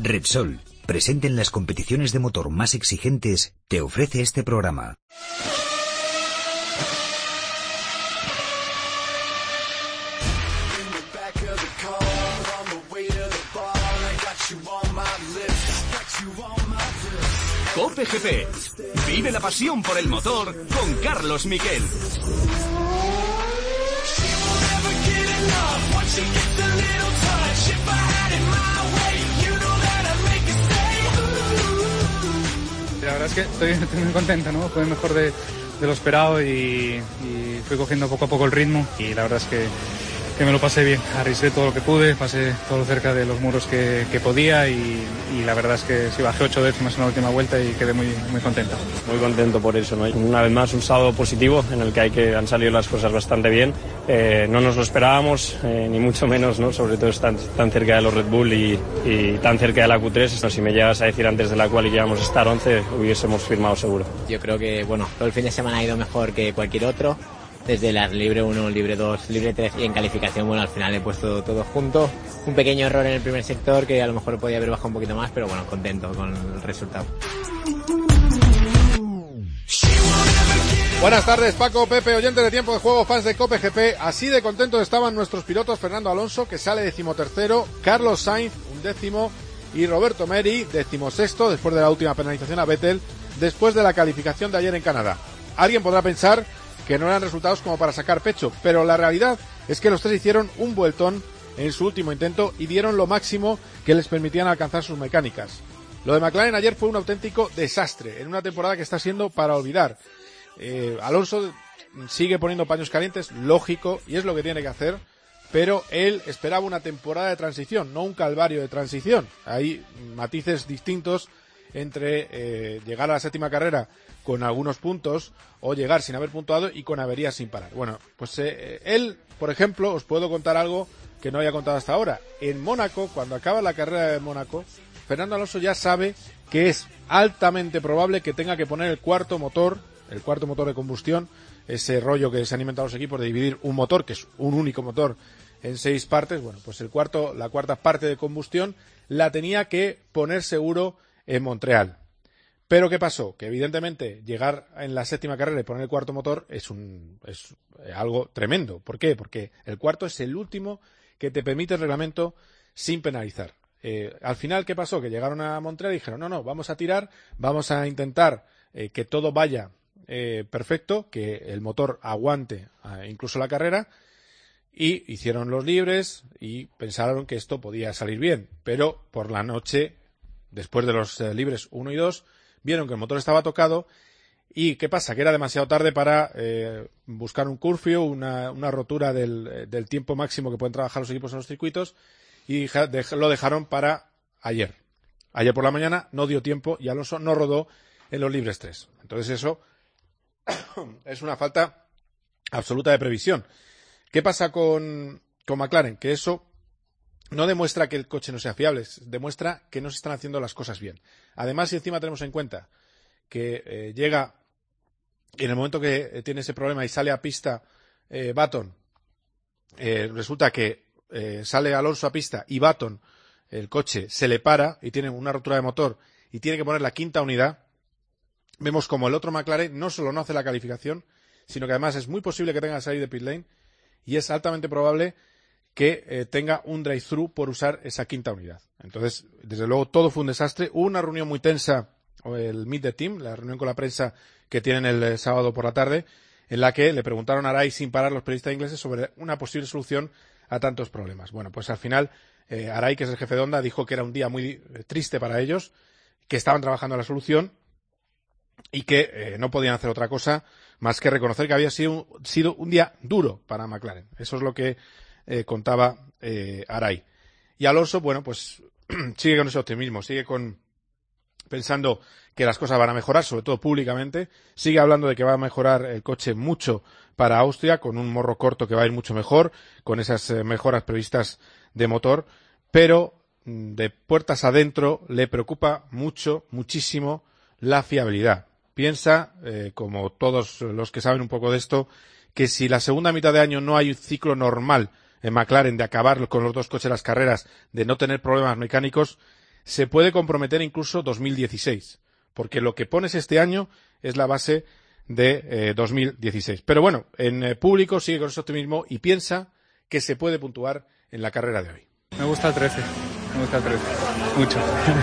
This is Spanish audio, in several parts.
Repsol, presente en las competiciones de motor más exigentes, te ofrece este programa. COPE GP. Vive la pasión por el motor con Carlos Miquel. La verdad es que estoy muy contento, ¿no? Fue mejor de lo esperado y fui cogiendo poco a poco el ritmo y la verdad es que me lo pasé bien. Arriesgué todo lo que pude, pasé todo cerca de los muros que podía y la verdad es que sí, bajé 8 décimas en la última vuelta y quedé muy contento. Muy contento por eso, ¿no? Una vez más un sábado positivo en el que han salido las cosas bastante bien. No nos lo esperábamos, ni mucho menos, ¿no? Sobre todo tan cerca de los Red Bull y tan cerca de la Q3. Si me llegas a decir antes de la cual íbamos a estar 11, hubiésemos firmado seguro. Yo creo que, todo el fin de semana ha ido mejor que cualquier otro. Desde las libre 1, libre 2, libre 3 y en calificación, al final he puesto todo junto. Un pequeño error en el primer sector que a lo mejor podía haber bajado un poquito más, pero contento con el resultado. Buenas tardes, Paco, Pepe, oyentes de Tiempo de Juego, fans de COPE GP. Así de contentos estaban nuestros pilotos: Fernando Alonso, que sale 13º, Carlos Sainz, 11º, y Roberto Meri, 16º, después de la última penalización a Vettel, después de la calificación de ayer en Canadá. Alguien podrá pensar que no eran resultados como para sacar pecho, pero la realidad es que los tres hicieron un vueltón en su último intento y dieron lo máximo que les permitían alcanzar sus mecánicas. Lo de McLaren ayer fue un auténtico desastre, en una temporada que está siendo para olvidar. Alonso sigue poniendo paños calientes, lógico, y es lo que tiene que hacer, pero él esperaba una temporada de transición, no un calvario de transición. Hay matices distintos entre llegar a la séptima carrera con algunos puntos o llegar sin haber puntuado y con averías sin parar. Bueno, pues él, por ejemplo, os puedo contar algo que no había contado hasta ahora. En Mónaco, cuando acaba la carrera de Mónaco, Fernando Alonso ya sabe que es altamente probable que tenga que poner el cuarto motor de combustión, ese rollo que se han inventado los equipos de dividir un motor, que es un único motor, en 6 partes. Bueno, pues la cuarta parte de combustión la tenía que poner seguro en Montreal. Pero ¿qué pasó? Que evidentemente llegar en la séptima carrera y poner el cuarto motor es algo tremendo. ¿Por qué? Porque el cuarto es el último que te permite el reglamento sin penalizar. Al final, ¿qué pasó? Que llegaron a Montreal y dijeron, no, vamos a tirar, vamos a intentar que todo vaya perfecto, que el motor aguante incluso la carrera, y hicieron los libres y pensaron que esto podía salir bien. Pero por la noche, después de los libres 1 y 2, vieron que el motor estaba tocado y ¿qué pasa? Que era demasiado tarde para buscar un curfew, una rotura del tiempo máximo que pueden trabajar los equipos en los circuitos, y lo dejaron para ayer. Ayer por la mañana no dio tiempo y Alonso no rodó en los libres 3. Entonces eso es una falta absoluta de previsión. ¿Qué pasa con McLaren? Que eso no demuestra que el coche no sea fiable, demuestra que no se están haciendo las cosas bien. Además, si encima tenemos en cuenta que llega en el momento que tiene ese problema y sale a pista Button, resulta que sale Alonso a pista y Button, el coche, se le para y tiene una rotura de motor y tiene que poner la quinta unidad. Vemos como el otro McLaren no solo no hace la calificación, sino que además es muy posible que tenga que salir de pit lane y es altamente probable que tenga un drive-thru por usar esa quinta unidad. Entonces, desde luego, todo fue un desastre. Hubo una reunión muy tensa, el Meet the Team, la reunión con la prensa que tienen el sábado por la tarde, en la que le preguntaron a Arai sin parar los periodistas ingleses sobre una posible solución a tantos problemas. Bueno, pues al final, Arai, que es el jefe de Honda, dijo que era un día muy triste para ellos, que estaban trabajando en la solución y que no podían hacer otra cosa más que reconocer que había sido un día duro para McLaren. Eso es lo que contaba Arai. Y Alonso, pues sigue con ese optimismo, sigue pensando que las cosas van a mejorar, sobre todo públicamente, sigue hablando de que va a mejorar el coche mucho para Austria, con un morro corto que va a ir mucho mejor, con esas mejoras previstas de motor, pero de puertas adentro le preocupa muchísimo la fiabilidad. Piensa, como todos los que saben un poco de esto, que si la segunda mitad de año no hay un ciclo normal en McLaren de acabar con los dos coches las carreras, de no tener problemas mecánicos, se puede comprometer incluso 2016, porque lo que pones este año es la base de 2016. Pero bueno, en público sigue con ese optimismo y piensa que se puede puntuar en la carrera de hoy. Me gusta el 13, mucho.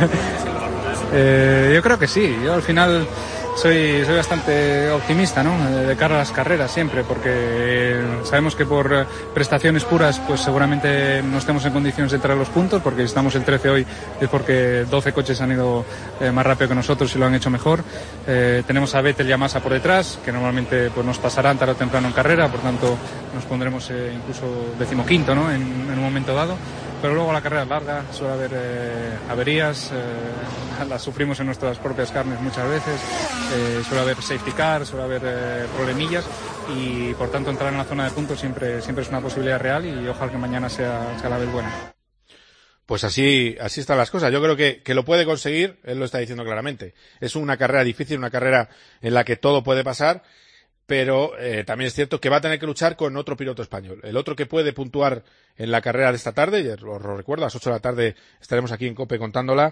Yo creo que sí, yo al final soy bastante optimista, ¿no? De cara a las carreras siempre, porque sabemos que por prestaciones puras pues seguramente no estemos en condiciones de entrar a los puntos, porque si estamos el 13 hoy es porque 12 coches han ido más rápido que nosotros y lo han hecho mejor. Tenemos a Vettel y a Massa por detrás, que normalmente pues nos pasarán tarde o temprano en carrera, por tanto nos pondremos incluso 15º, ¿no? en un momento dado. Pero luego la carrera es larga, suele haber averías, las sufrimos en nuestras propias carnes muchas veces, suele haber safety car, suele haber problemillas y por tanto entrar en la zona de puntos siempre es una posibilidad real y ojalá que mañana sea la vez buena. Pues así están las cosas. Yo creo que lo puede conseguir, él lo está diciendo claramente. Es una carrera difícil, una carrera en la que todo puede pasar, pero también es cierto que va a tener que luchar con otro piloto español. El otro que puede puntuar en la carrera de esta tarde, ya os lo recuerdo, a las 8 de la tarde estaremos aquí en COPE contándola,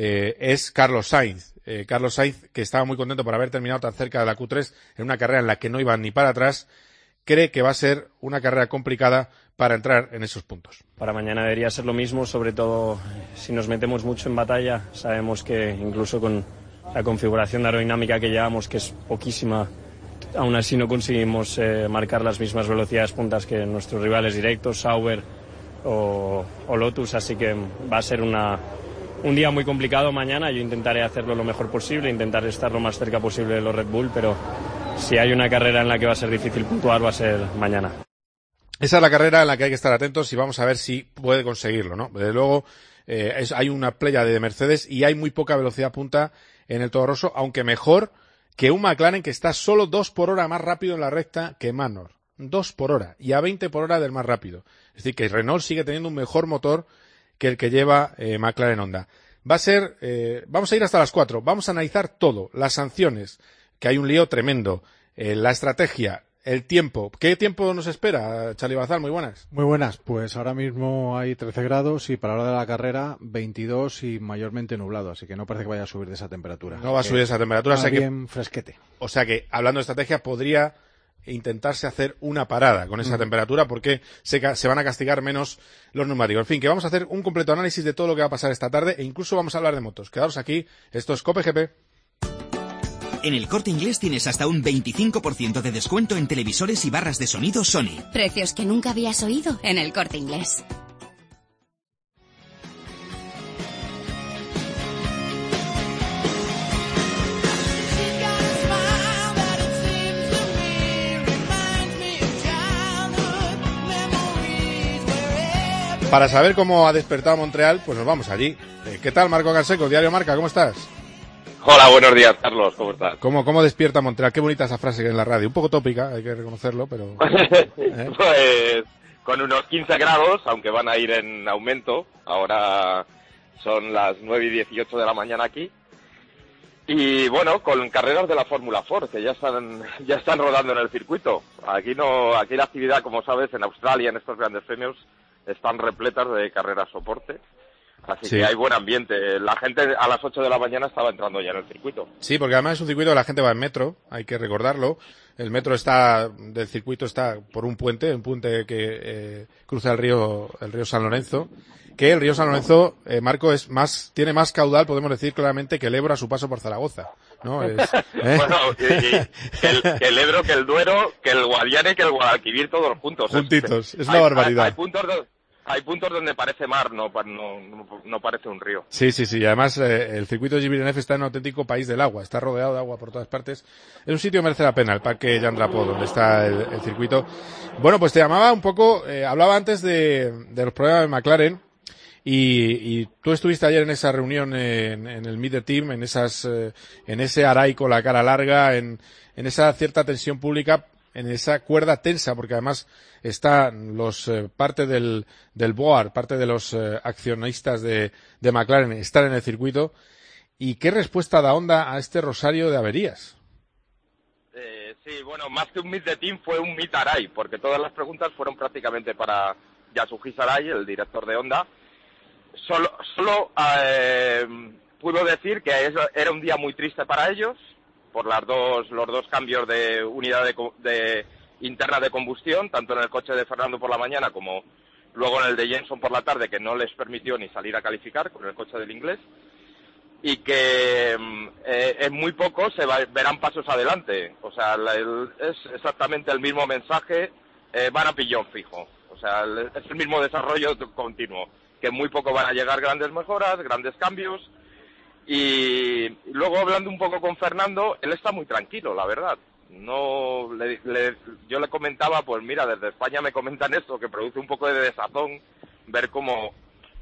es Carlos Sainz. Carlos Sainz, que estaba muy contento por haber terminado tan cerca de la Q3 en una carrera en la que no iban ni para atrás, cree que va a ser una carrera complicada para entrar en esos puntos. Para mañana debería ser lo mismo, sobre todo si nos metemos mucho en batalla. Sabemos que incluso con la configuración de aerodinámica que llevamos, que es poquísima, aún así no conseguimos marcar las mismas velocidades puntas que nuestros rivales directos, Sauber o Lotus, así que va a ser un día muy complicado mañana. Yo intentaré hacerlo lo mejor posible, intentaré estar lo más cerca posible de los Red Bull, pero si hay una carrera en la que va a ser difícil puntuar, va a ser mañana. Esa es la carrera en la que hay que estar atentos y vamos a ver si puede conseguirlo, ¿no? Desde luego hay una playa de Mercedes y hay muy poca velocidad punta en el Toro Rosso, aunque mejor que un McLaren que está solo 2 por hora más rápido en la recta que Manor. 2 por hora y a 20 por hora del más rápido. Es decir, que Renault sigue teniendo un mejor motor que el que lleva McLaren Honda. Va a ser, vamos a ir hasta las 4. Vamos a analizar todo. Las sanciones, que hay un lío tremendo. La estrategia, el tiempo. ¿Qué tiempo nos espera, Charlie Bazal? Muy buenas. Muy buenas. Pues ahora mismo hay 13 grados y para la hora de la carrera 22 y mayormente nublado. Así que no parece que vaya a subir de esa temperatura. No va a subir de esa temperatura. Está bien fresquete. O sea que, hablando de estrategia, podría intentarse hacer una parada con esa temperatura porque se van a castigar menos los neumáticos. En fin, que vamos a hacer un completo análisis de todo lo que va a pasar esta tarde e incluso vamos a hablar de motos. Quedaros aquí. Esto es COPE GP. En El Corte Inglés tienes hasta un 25% de descuento en televisores y barras de sonido Sony. Precios que nunca habías oído en El Corte Inglés. Para saber cómo ha despertado Montreal, pues nos vamos allí. ¿Qué tal, Marco Canseco, Diario Marca? ¿Cómo estás? Hola, buenos días, Carlos. ¿Cómo estás? ¿Cómo despierta Montreal? Qué bonita esa frase que en la radio. Un poco tópica, hay que reconocerlo, pero... Pues con unos 15 grados, aunque van a ir en aumento. Ahora son las 9:18 de la mañana aquí. Y bueno, con carreras de la Fórmula Ford, que ya están rodando en el circuito. Aquí la actividad, como sabes, en Australia, en estos grandes premios, están repletas de carreras soporte. Así que hay buen ambiente. La gente a las 8 de la mañana estaba entrando ya en el circuito. Sí, porque además es un circuito que la gente va en metro, hay que recordarlo. El metro del circuito está por un puente que cruza el río San Lorenzo. Que el río San Lorenzo, Marco, tiene más caudal, podemos decir claramente, que el Ebro a su paso por Zaragoza, ¿no? Bueno, que el Ebro, que el Duero, que el Guadiana y que el Guadalquivir, todos juntos. Juntitos, es una barbaridad. Hay puntos donde parece mar, no parece un río. Sí. Y además, el circuito de Villeneuve está en un auténtico país del agua. Está rodeado de agua por todas partes. Es un sitio que merece la pena, el Parque Jean Drapeau, donde está el circuito. Bueno, pues te llamaba un poco, hablaba antes de los problemas de McLaren. Y tú estuviste ayer en esa reunión en el Meet the Team, en ese Arai con la cara larga, en esa cierta tensión pública, en esa cuerda tensa, porque además están parte del board, parte de los accionistas de McLaren están en el circuito. ¿Y qué respuesta da Honda a este rosario de averías? Sí, bueno, más que un Meet the Team fue un Meet Arai, porque todas las preguntas fueron prácticamente para Yasuhisa Arai, el director de Honda, Solo pudo decir que era un día muy triste para ellos por los dos cambios de unidad interna de combustión, tanto en el coche de Fernando por la mañana como luego en el de Jenson por la tarde, que no les permitió ni salir a calificar con el coche del inglés, y que en muy poco verán pasos adelante. O sea, es exactamente el mismo mensaje, van a pillón fijo. O sea, es el mismo desarrollo continuo, que en muy poco van a llegar grandes mejoras, grandes cambios. Y luego, hablando un poco con Fernando, él está muy tranquilo, la verdad. Yo le comentaba, pues mira, desde España me comentan esto, que produce un poco de desazón ver cómo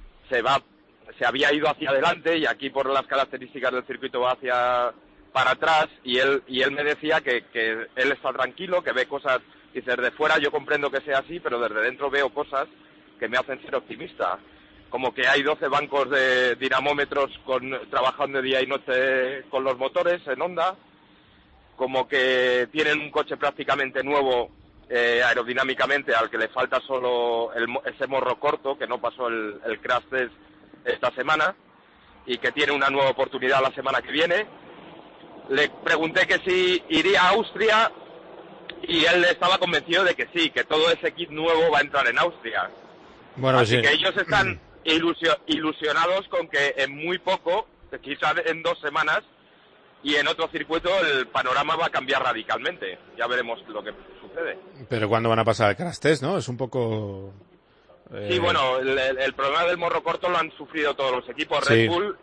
se había ido hacia adelante y aquí por las características del circuito va para atrás, y él me decía que él está tranquilo, que ve cosas, y desde fuera yo comprendo que sea así, pero desde dentro veo cosas que me hacen ser optimista. Como que hay 12 bancos de dinamómetros trabajando día y noche con los motores en Honda, como que tienen un coche prácticamente nuevo aerodinámicamente, al que le falta solo ese morro corto, que no pasó el crash test esta semana, y que tiene una nueva oportunidad la semana que viene. Le pregunté que si iría a Austria, y él estaba convencido de que sí, que todo ese kit nuevo va a entrar en Austria. Bueno, así sí. que ellos están ilusionados con que en muy poco, quizás en 2 semanas, y en otro circuito el panorama va a cambiar radicalmente. Ya veremos lo que sucede. Pero ¿cuándo van a pasar el crash test, no? Es un poco... Sí, bueno, el problema del morro corto lo han sufrido todos los equipos. Sí, Red Bull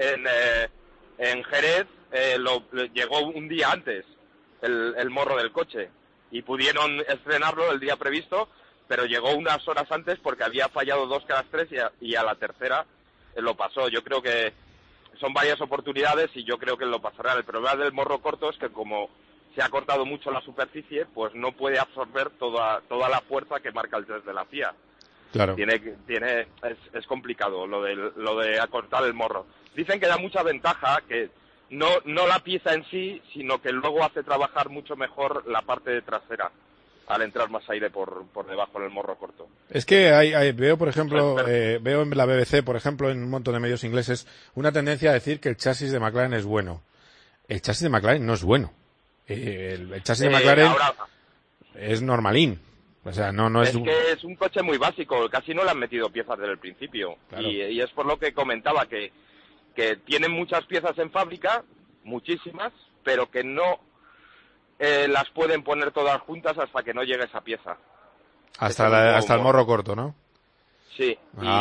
en Jerez llegó un día antes el morro del coche y pudieron estrenarlo el día previsto, pero llegó unas horas antes porque había fallado 2 crash test y a la tercera lo pasó. Yo creo que son varias oportunidades y yo creo que lo pasará. El problema del morro corto es que como se ha cortado mucho la superficie, pues no puede absorber toda la fuerza que marca el test de la FIA. Claro. Es complicado lo de acortar el morro. Dicen que da mucha ventaja, que no la pieza en sí, sino que luego hace trabajar mucho mejor la parte trasera al entrar más aire por debajo del morro corto. Es que veo, por ejemplo, veo en la BBC, por ejemplo, en un montón de medios ingleses, una tendencia a decir que el chasis de McLaren es bueno. El chasis de McLaren no es bueno. El chasis de McLaren es normalín. O sea, no es... Es que es un coche muy básico, casi no le han metido piezas desde el principio. Claro. Y es por lo que comentaba, que tienen muchas piezas en fábrica, muchísimas, pero que no las pueden poner todas juntas hasta que no llegue esa pieza. Hasta el morro corto, ¿no? Sí,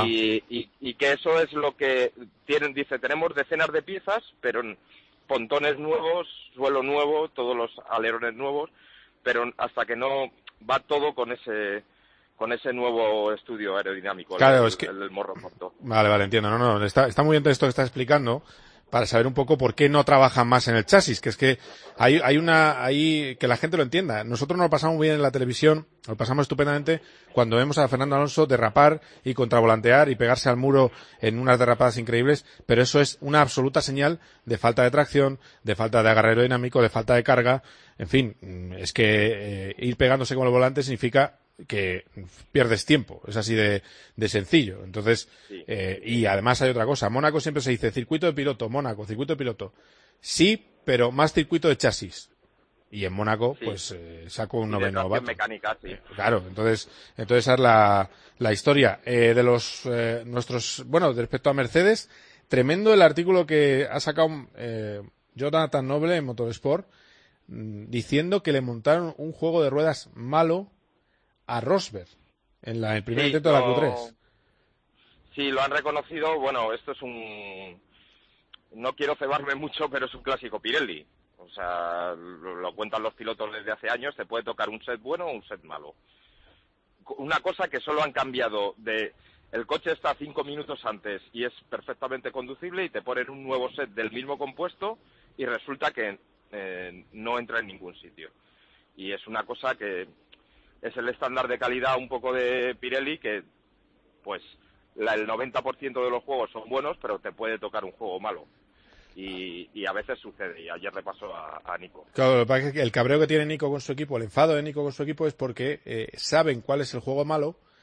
y que eso es lo que tienen. Dice, tenemos decenas de piezas, pero pontones nuevos, suelo nuevo, todos los alerones nuevos, pero hasta que no va todo con ese nuevo estudio aerodinámico, claro, el del morro corto. Vale, entiendo. No, está muy bien todo esto que estás explicando, para saber un poco por qué no trabajan más en el chasis, que es que hay que la gente lo entienda. Nosotros nos lo pasamos muy bien en la televisión, lo pasamos estupendamente cuando vemos a Fernando Alonso derrapar y contravolantear y pegarse al muro en unas derrapadas increíbles, pero eso es una absoluta señal de falta de tracción, de falta de agarre aerodinámico, de falta de carga. En fin, es que ir pegándose con el volante significa que pierdes tiempo, es así de sencillo. Entonces, sí. Y además hay otra cosa. Mónaco siempre se dice circuito de piloto, Mónaco, circuito de piloto. Sí, pero más circuito de chasis. Y en Mónaco, sí, pues saco un noveno vato. Mecánica, sí. Claro, entonces esa es la historia de los nuestros. Bueno, respecto a Mercedes, tremendo el artículo que ha sacado Jonathan Noble en Motorsport, diciendo que le montaron un juego de ruedas malo a Rosberg en el primer intento de la Q3. Sí, lo han reconocido. Bueno, esto es no quiero cebarme mucho, pero es un clásico Pirelli. O sea, lo cuentan los pilotos desde hace años, te puede tocar un set bueno o un set malo. Una cosa que solo han cambiado el coche está 5 minutos antes y es perfectamente conducible, y te ponen un nuevo set del mismo compuesto y resulta que no entra en ningún sitio. Y es una cosa que es el estándar de calidad un poco de Pirelli, que pues el 90% de los juegos son buenos, pero te puede tocar un juego malo. Y a veces sucede, y ayer le pasó a Nico. Claro, lo que pasa es que el cabreo que tiene Nico con su equipo, el enfado de Nico con su equipo, es porque saben cuál es el juego malo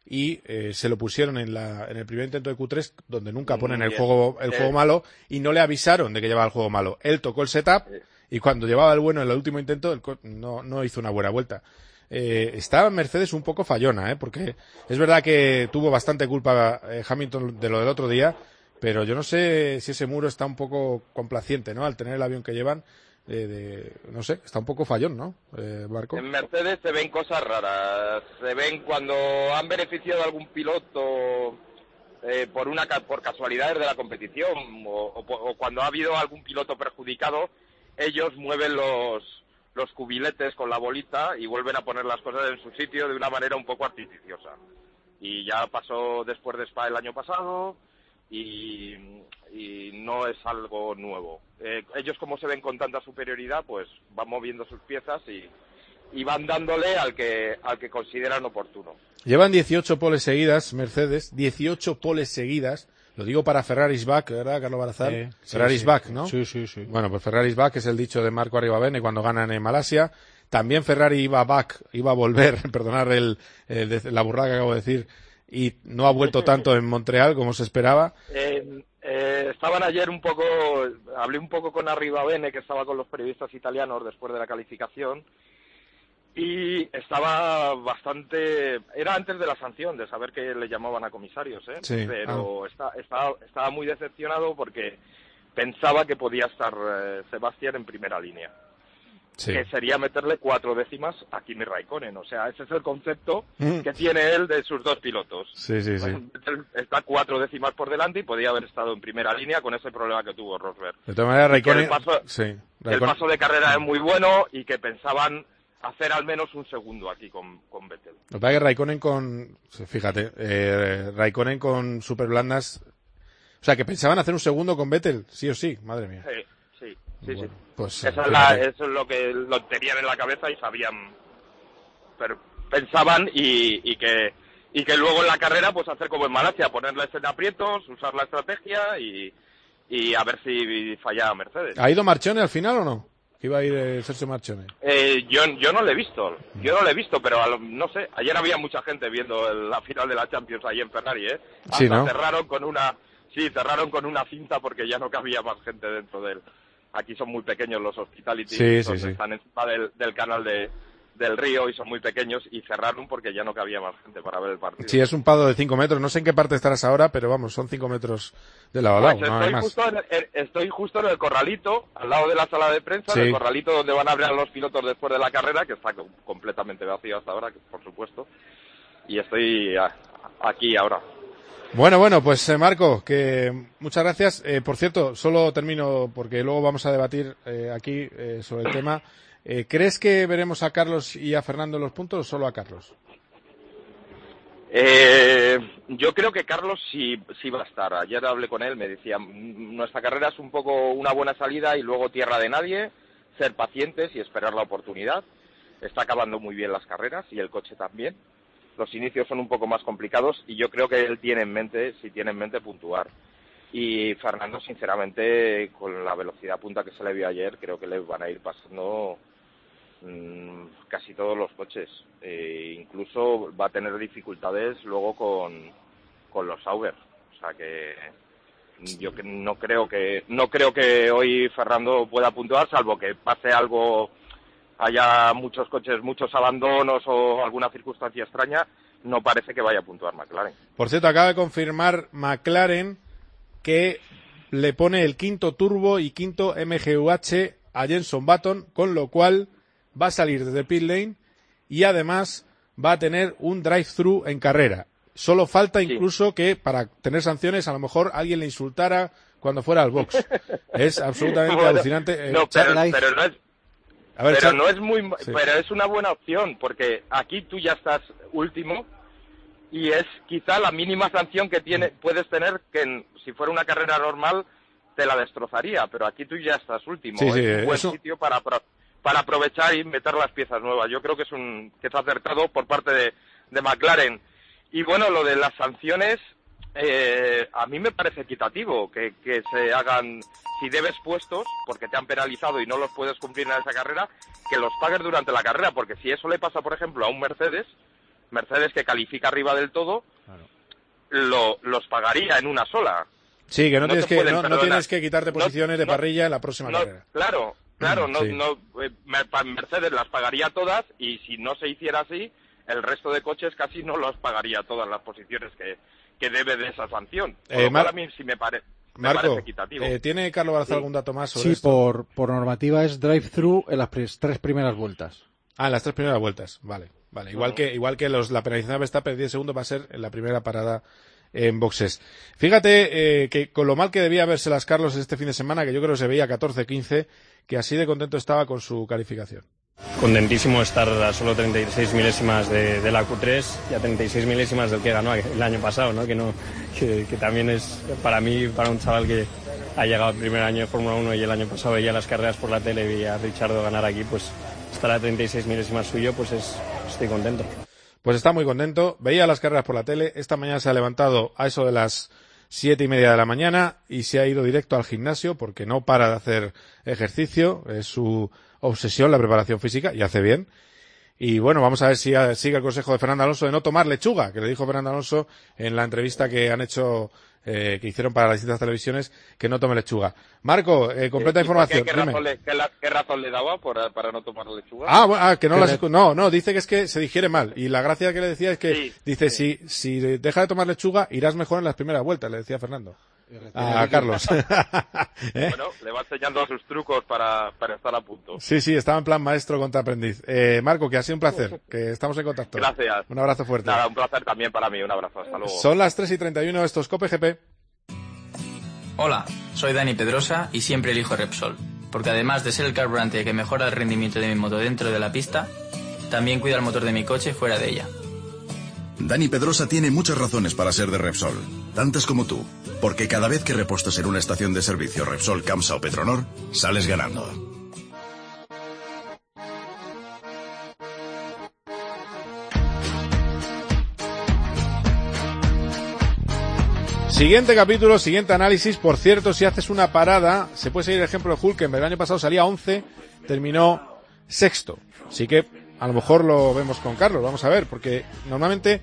y se lo pusieron en el primer intento de Q3, donde nunca ponen el juego malo, y no le avisaron de que llevaba el juego malo. Él tocó el setup y cuando llevaba el bueno en el último intento no hizo una buena vuelta. Está Mercedes un poco fallona, porque es verdad que tuvo bastante culpa Hamilton de lo del otro día, pero yo no sé si ese muro está un poco complaciente, ¿no? Al tener el avión que llevan, no sé, está un poco fallón, ¿no, Marco? En Mercedes se ven cosas raras, se ven cuando han beneficiado a algún piloto por casualidades de la competición o cuando ha habido algún piloto perjudicado, ellos mueven los cubiletes con la bolita y vuelven a poner las cosas en su sitio de una manera un poco artificiosa. Y ya pasó después de Spa el año pasado y no es algo nuevo. Ellos, como se ven con tanta superioridad, pues van moviendo sus piezas y van dándole al que consideran oportuno. Llevan 18 poles seguidas, Mercedes, 18 poles seguidas. Lo digo para Ferrari's back, ¿verdad, Carlos Barazal? Ferrari's back, ¿no? Sí. Bueno, pues Ferrari's back es el dicho de Marco Arribabene cuando ganan en Malasia. También Ferrari iba a volver, perdonar la burrada que acabo de decir, y no ha vuelto tanto en Montreal como se esperaba. Estaban ayer hablé un poco con Arribabene, que estaba con los periodistas italianos después de la calificación, y estaba era antes de la sanción, de saber que le llamaban a comisarios, Sí. Pero estaba muy decepcionado porque pensaba que podía estar Sebastián en primera línea. Sí. Que sería meterle 4 décimas a Kimi Raikkonen. O sea, ese es el concepto que tiene él de sus dos pilotos. Sí. Está 4 décimas por delante y podía haber estado en primera línea con ese problema que tuvo Rosberg. De todas maneras, Raikkonen... El paso de carrera es muy bueno y que pensaban hacer al menos un segundo aquí con Vettel. Lo que pasa es que Raikkonen con super blandas... O sea, que pensaban hacer un segundo con Vettel, sí o sí, madre mía. Sí. Pues, eso es lo que lo tenían en la cabeza y sabían, pero pensaban y que luego en la carrera pues hacer como en Malasia, ponerles en aprietos, usar la estrategia y a ver si fallaba Mercedes. ¿Ha ido Marchone al final o no? Que iba a ir Sergio Marchone. Yo no lo he visto, pero no sé, ayer había mucha gente viendo la final de la Champions ahí en Ferrari, Sí, ¿no? cerraron con una cinta porque ya no cabía más gente dentro de él. Aquí son muy pequeños los hospitalities, están encima del canal del río y son muy pequeños y cerraron porque ya no cabía más gente para ver el partido. Sí, es un pado de 5 metros, no sé en qué parte estarás ahora, pero vamos, son 5 metros de lado a lado, pues no hay más. Estoy justo en el corralito, al lado de la sala de prensa, en el corralito donde van a hablar los pilotos después de la carrera, que está completamente vacío hasta ahora, por supuesto, y estoy aquí ahora. Bueno, pues Marco, que muchas gracias. Por cierto, solo termino porque luego vamos a debatir aquí sobre el tema. ¿Crees que veremos a Carlos y a Fernando en los puntos o solo a Carlos? Yo creo que Carlos sí va a estar. Ayer hablé con él, me decía, nuestra carrera es un poco una buena salida y luego tierra de nadie, ser pacientes y esperar la oportunidad. Está acabando muy bien las carreras y el coche también. Los inicios son un poco más complicados y yo creo que él tiene en mente puntuar. Y Fernando, sinceramente, con la velocidad punta que se le vio ayer, creo que le van a ir pasando casi todos los coches. Incluso va a tener dificultades luego con los Sauber. O sea que yo no creo que hoy Fernando pueda puntuar, salvo que pase algo, haya muchos coches, muchos abandonos o alguna circunstancia extraña. No parece que vaya a puntuar McLaren. Por cierto, acaba de confirmar McLaren que le pone el quinto turbo y quinto MGUH a Jenson Button, con lo cual va a salir desde pit lane y además va a tener un drive-thru en carrera. Solo falta incluso que para tener sanciones a lo mejor alguien le insultara cuando fuera al box. Es absolutamente alucinante. Pero es una buena opción porque aquí tú ya estás último y es quizá la mínima sanción que puedes tener, que si fuera una carrera normal te la destrozaría, pero aquí tú ya estás último. Es un buen sitio para aprovechar y meter las piezas nuevas. Yo creo que es acertado por parte de McLaren. Y bueno, lo de las sanciones, a mí me parece equitativo que se hagan, si debes puestos, porque te han penalizado y no los puedes cumplir en esa carrera, que los pagues durante la carrera, porque si eso le pasa, por ejemplo, a un Mercedes Mercedes, que califica arriba del todo, los pagaría en una sola. Sí, que no tienes que quitarte posiciones de parrilla en la próxima carrera. Claro, Mercedes las pagaría todas, y si no se hiciera así, el resto de coches casi no las pagaría todas las posiciones que debe de esa sanción. A mí sí me parece equitativo. ¿Tiene Carlos Barazal algún dato más sobre esto? Sí, por normativa es drive-thru en las 3 primeras vueltas. En las 3 primeras vueltas, vale. Igual que la penalización de Verstappen 10 segundos va a ser en la primera parada en boxes. Fíjate que con lo mal que debía vérselas Carlos este fin de semana, que yo creo que se veía 14-15, que así de contento estaba con su calificación. Contentísimo de estar a solo 36 milésimas de la Q3 y a 36 milésimas del que ganó el año pasado, ¿no? Que también es, para mí, para un chaval que ha llegado el primer año de Fórmula 1 y el año pasado veía las carreras por la tele y veía a Ricciardo ganar aquí, pues estar a 36 milésimas suyo, pues estoy contento. Pues está muy contento, veía las carreras por la tele, esta mañana se ha levantado a eso de las 7:30 de la mañana y se ha ido directo al gimnasio porque no para de hacer ejercicio, es su obsesión la preparación física y hace bien. Y bueno, vamos a ver si sigue el consejo de Fernando Alonso de no tomar lechuga, que le dijo Fernando Alonso en la entrevista que han hecho, que hicieron para las distintas televisiones, que no tome lechuga. Marco, completa información. ¿Qué razón le daba para no tomar lechuga? Que no dice que es que se digiere mal. Y la gracia que le decía es que, si deja de tomar lechuga, irás mejor en las primeras vueltas, le decía Fernando. A Carlos. Bueno, le va enseñando sus trucos para estar a punto. Sí, estaba en plan maestro contra aprendiz. Marco, que ha sido un placer, que estamos en contacto. Gracias. Un abrazo fuerte. Nada, un placer también para mí, un abrazo, hasta luego. Son las 3:31, esto es COPE GP. Hola, soy Dani Pedrosa y siempre elijo Repsol, porque además de ser el carburante que mejora el rendimiento de mi moto dentro de la pista, también cuida el motor de mi coche fuera de ella. Dani Pedrosa tiene muchas razones para ser de Repsol, tantas como tú, porque cada vez que repostas en una estación de servicio Repsol, Camsa o Petronor, sales ganando. Siguiente capítulo, siguiente análisis. Por cierto, si haces una parada, se puede seguir el ejemplo de Hülkenberg. El año pasado salía 11, terminó sexto. Así que a lo mejor lo vemos con Carlos, vamos a ver, porque normalmente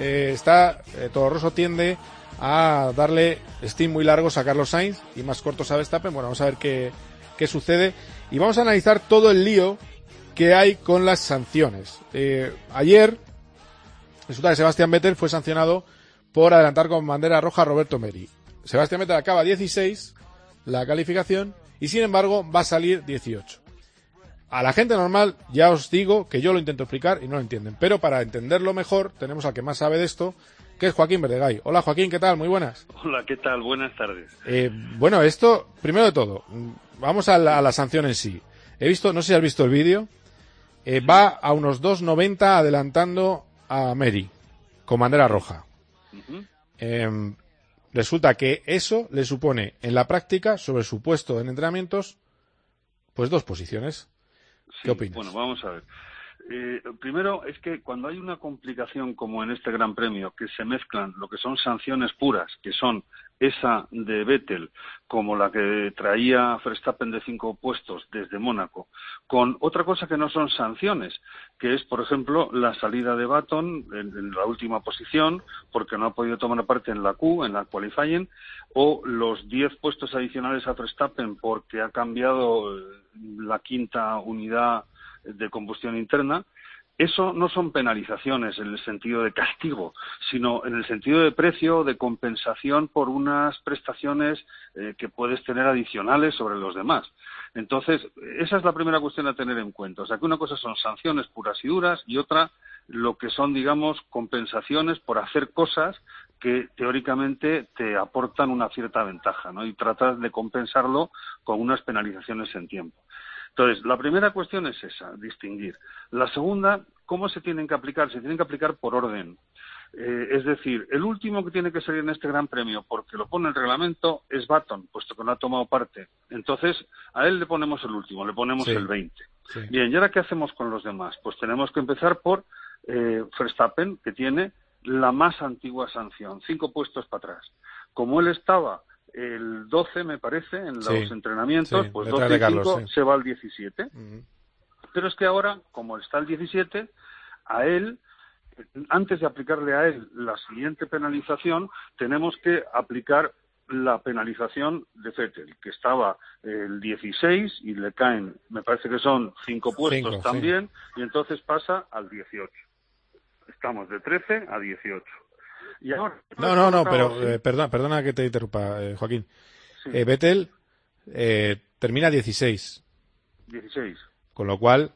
Toro Rosso tiende a darle steam muy largos a Carlos Sainz y más cortos a Verstappen. Bueno, vamos a ver qué sucede y vamos a analizar todo el lío que hay con las sanciones. Ayer resulta que Sebastian Vettel fue sancionado por adelantar con bandera roja a Roberto Meri. Sebastian Vettel acaba 16 la calificación y sin embargo va a salir 18. A la gente normal ya os digo que yo lo intento explicar y no lo entienden, pero para entenderlo mejor tenemos al que más sabe de esto, que es Joaquín Verdegay. Hola Joaquín, ¿qué tal? Muy buenas. Hola, ¿qué tal? Buenas tardes. Bueno, esto, primero de todo, vamos a la sanción en sí. No sé si has visto el vídeo, va a unos 2.90 adelantando a Meri con bandera roja. Uh-huh. Resulta que eso le supone en la práctica, sobre su puesto en entrenamientos, pues 2 posiciones. ¿Qué opinas? Bueno, vamos a ver. Primero es que cuando hay una complicación como en este Gran Premio, que se mezclan lo que son sanciones puras, que son esa de Vettel, como la que traía Verstappen de 5 puestos desde Mónaco, con otra cosa que no son sanciones, que es, por ejemplo, la salida de Button en la última posición, porque no ha podido tomar parte en la Q, en la qualifying, o los 10 puestos adicionales a Verstappen porque ha cambiado la 5ª unidad de combustión interna. Eso no son penalizaciones en el sentido de castigo, sino en el sentido de precio, de compensación por unas prestaciones que puedes tener adicionales sobre los demás. Entonces, esa es la primera cuestión a tener en cuenta. O sea, que una cosa son sanciones puras y duras y otra lo que son, digamos, compensaciones por hacer cosas que teóricamente te aportan una cierta ventaja, ¿no? Y tratas de compensarlo con unas penalizaciones en tiempo. Entonces, la primera cuestión es esa, distinguir. La segunda, ¿cómo se tienen que aplicar? Se tienen que aplicar por orden. Es decir, el último que tiene que salir en este Gran Premio, porque lo pone el reglamento, es Button, puesto que no ha tomado parte. Entonces, a él le ponemos el último, le ponemos el 20. Sí. Bien, ¿y ahora qué hacemos con los demás? Pues tenemos que empezar por Verstappen, que tiene la más antigua sanción, 5 puestos para atrás. Como él estaba el 12, me parece, en los entrenamientos, pues 12 y 5 se va al 17. Uh-huh. Pero es que ahora, como está el 17, a él antes de aplicarle a él la siguiente penalización, tenemos que aplicar la penalización de Vettel, que estaba el 16 y le caen, me parece que son 5 puestos también, y entonces pasa al 18. Estamos de 13 a 18. Y ahora, No, pero perdona que te interrumpa, Joaquín. Sí. Vettel termina 16. 16. Con lo cual,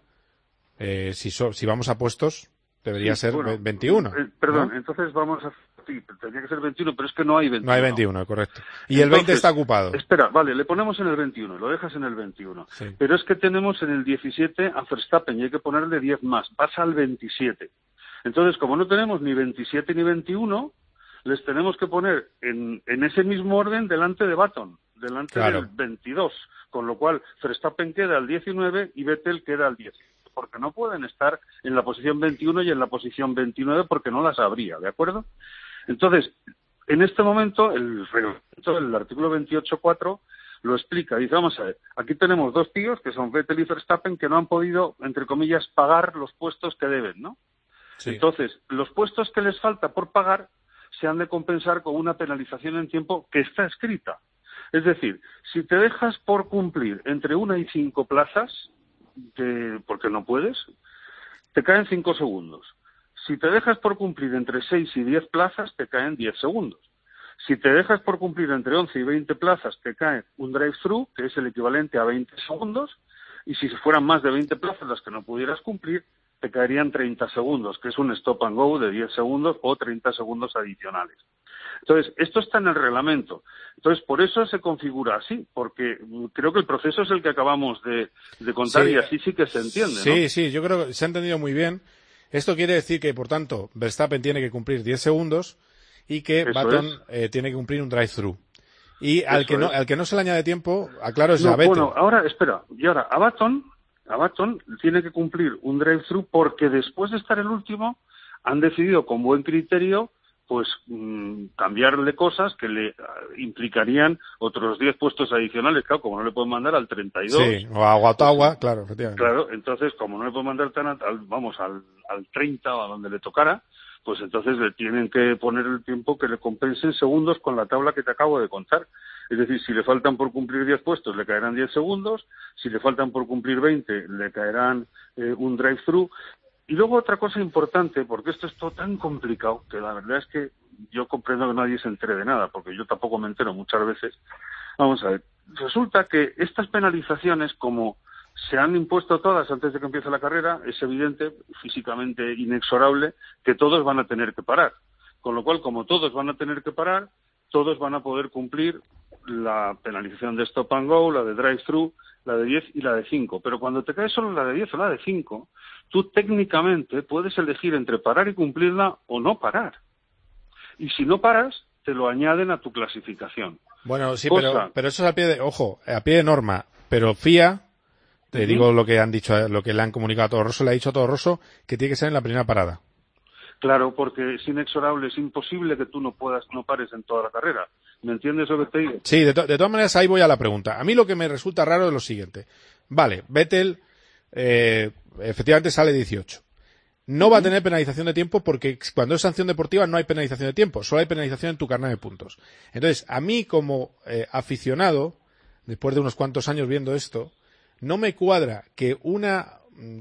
si vamos a puestos, debería ser 21. Perdón, ¿no? Entonces vamos a... Sí, tendría que ser 21, pero es que no hay 21. No hay 21, correcto. Y entonces, el 20 está ocupado. Espera, vale, le ponemos en el 21, lo dejas en el 21. Sí. Pero es que tenemos en el 17 a Verstappen y hay que ponerle 10 más. Pasa al 27. Entonces, como no tenemos ni 27 ni 21, les tenemos que poner en ese mismo orden delante de Button, delante del 22. Con lo cual, Verstappen queda al 19 y Vettel queda al 10. Porque no pueden estar en la posición 21 y en la posición 29 porque no las habría, ¿de acuerdo? Entonces, en este momento, el reglamento, el artículo 28.4, lo explica. Dice, vamos a ver, aquí tenemos dos tíos, que son Vettel y Verstappen, que no han podido, entre comillas, pagar los puestos que deben, ¿no? Sí. Entonces, los puestos que les falta por pagar se han de compensar con una penalización en tiempo que está escrita. Es decir, si te dejas por cumplir entre 1 y 5 plazas, porque no puedes, te caen 5 segundos. Si te dejas por cumplir entre 6 y 10 plazas, te caen 10 segundos. Si te dejas por cumplir entre 11 y 20 plazas, te cae un drive-thru, que es el equivalente a 20 segundos, y si fueran más de 20 plazas las que no pudieras cumplir, te caerían 30 segundos, que es un stop and go de 10 segundos o 30 segundos adicionales. Entonces, esto está en el reglamento. Entonces, por eso se configura así, porque creo que el proceso es el que acabamos de contar y así sí que se entiende, ¿no? Sí, yo creo que se ha entendido muy bien. Esto quiere decir que, por tanto, Verstappen tiene que cumplir 10 segundos y que Button tiene que cumplir un drive-thru. Y al que no se le añade tiempo, aclaro, es a Vettel. Bueno, ahora, espera, y ahora, a Button tiene que cumplir un drive-thru porque después de estar el último, han decidido con buen criterio pues cambiarle cosas que le implicarían otros 10 puestos adicionales, claro, como no le pueden mandar al 32. Sí, o a Ottawa, claro, efectivamente. Claro, entonces, como no le pueden mandar al 30 o a donde le tocara, pues entonces le tienen que poner el tiempo que le compense en segundos con la tabla que te acabo de contar. Es decir, si le faltan por cumplir 10 puestos, le caerán 10 segundos, si le faltan por cumplir 20, le caerán un drive-thru. Y luego otra cosa importante, porque esto es todo tan complicado, que la verdad es que yo comprendo que nadie se entere de nada, porque yo tampoco me entero muchas veces. Vamos a ver, resulta que estas penalizaciones, como se han impuesto todas antes de que empiece la carrera, es evidente, físicamente inexorable, que todos van a tener que parar. Con lo cual, como todos van a tener que parar, todos van a poder cumplir la penalización de stop and go, la de drive-thru, la de 10 y la de 5. Pero cuando te cae solo la de 10 o la de 5, tú técnicamente puedes elegir entre parar y cumplirla o no parar. Y si no paras, te lo añaden a tu clasificación. Bueno, sí, pero eso es a pie de norma. Pero FIA, te digo lo que han dicho, lo que le han comunicado a Toro Rosso, le ha dicho a Toro Rosso que tiene que ser en la primera parada. Claro, porque es inexorable, es imposible que tú no pares en toda la carrera. ¿Me entiendes lo que te digo? Sí, de todas maneras ahí voy a la pregunta. A mí lo que me resulta raro es lo siguiente. Vale, Vettel efectivamente sale 18. No va a tener penalización de tiempo porque cuando es sanción deportiva no hay penalización de tiempo, solo hay penalización en tu carnet de puntos. Entonces, a mí como aficionado, después de unos cuantos años viendo esto, no me cuadra que una